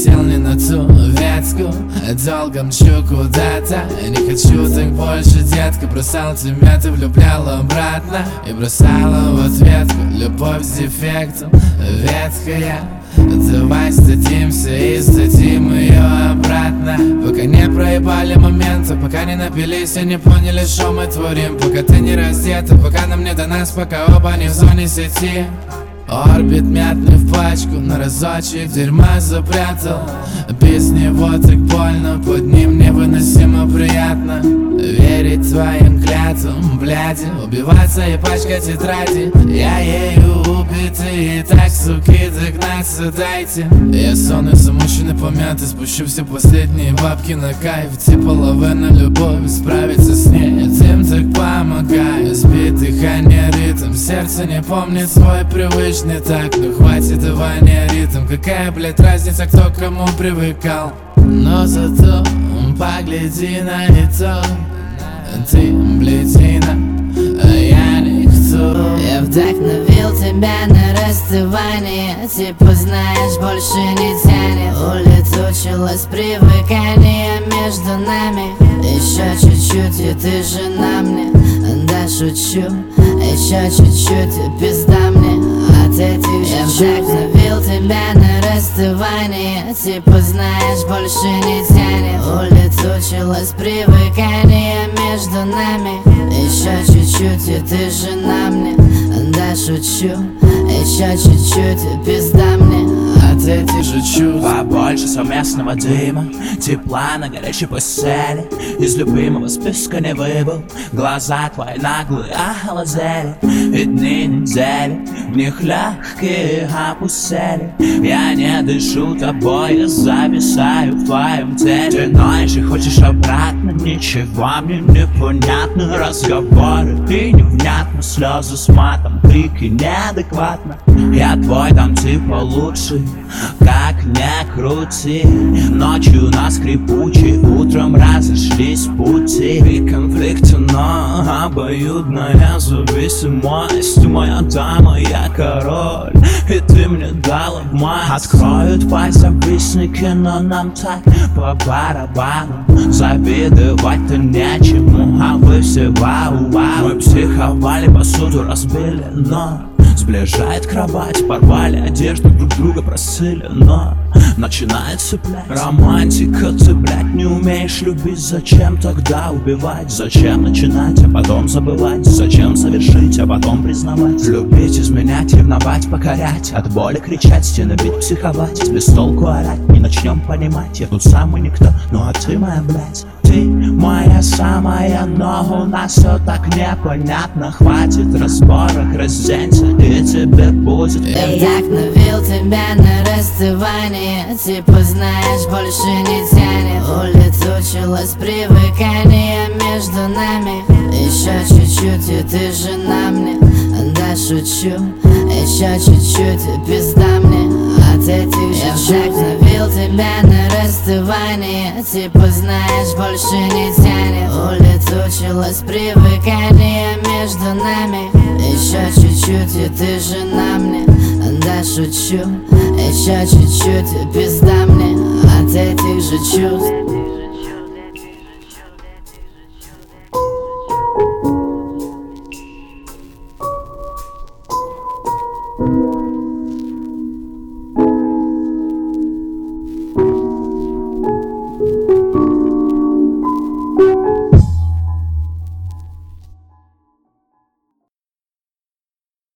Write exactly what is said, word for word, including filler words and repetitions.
сел не на ту ветку, долго мчу куда-то. Не хочу так больше, детка. Бросал тебя, ты влюблял обратно и бросала в ответку любовь с дефектом ветхая. Давай сдадимся и сдадим ее обратно. Пока не проебали моменты, пока не напились и не поняли, что мы творим. Пока ты не раздета, пока нам не до нас, пока оба не в зоне сети. Орбит мятный в пачку, на разочек дерьма запрятал. Без него так больно, под ним невыносимо приятно. Верить твоим клятвам, бляди, убиваться и пачкать тетради. Я ею убитый, и так, суки, догнаться дайте. Я сонный, замученный, помятый, спущу все последние бабки на кайф. Типа лавена любовь, справиться с ней, этим так помогаю. Сбит дыхание, ритм, сердце не помнит свой привычный так. Ну хватит давания ритм, какая, блядь, разница, кто к кому привыкал. Но зато погляди на лицо, ты бледина, а я никто. Я вдохновил тебя на расставание, типа знаешь, больше не тянет. Улетучилось привыкание между нами. Еще чуть-чуть, и ты жена мне. Да, шучу, еще чуть-чуть, и пизда мне от этих же. Я вдохновил тебя на расставание, типа знаешь, больше не тянет. Улетучилось привыкание между нами. Еще чуть-чуть, и ты жена мне. Да, шучу, еще чуть-чуть, и пизда мне от этих же чувств. Побольше совместного дыма, тепла на горячей постели. Из любимого списка не выбыл, глаза твои наглые охладели. И дни недели, в них легкие опустели. Я не дышу тобой, я зависаю в твоем теле. Ты ноешь и хочешь обратно, ничего мне непонятно. Разговоры и невнятно, слезы с матом, крики неадекватно. Я твой там типа лучший, как не крути. Ночью на скрипучей, утром разошлись пути. И конфликты, но обоюдная зависимость. Моя дама, я король, и ты мне дала в мать. Откроют твои завистники, но нам так по барабану. Завидовать-то нечему, а вы все вау-вау. Мы психовали, посуду разбили, но сближает кровать, порвали одежду, друг друга просили, но начинает цеплять. Романтика, ты, блядь, не умеешь любить. Зачем тогда убивать? Зачем начинать, а потом забывать? Зачем совершить, а потом признавать? Любить, изменять, ревновать, покорять, от боли кричать, стены бить, психовать, без толку орать, не начнем понимать. Я тут самый никто, ну а ты моя, блядь. Ты моя самая, но у нас все так непонятно. Хватит разборок, разденься, и тебе будет. Я вдохновил тебя на расставание, типа знаешь, больше не тянет. Улетучилось привыкание между нами. Еще чуть-чуть, и ты жена мне. Да, шучу, еще чуть-чуть, и пизда мне от этих же. Я вдохновил тебя на расставание, типа знаешь, больше не тянет. Улетучилось привыкание между нами. Еще чуть-чуть, и ты жена мне. Да, шучу, еще чуть-чуть, и пизда мне от этих же чувств.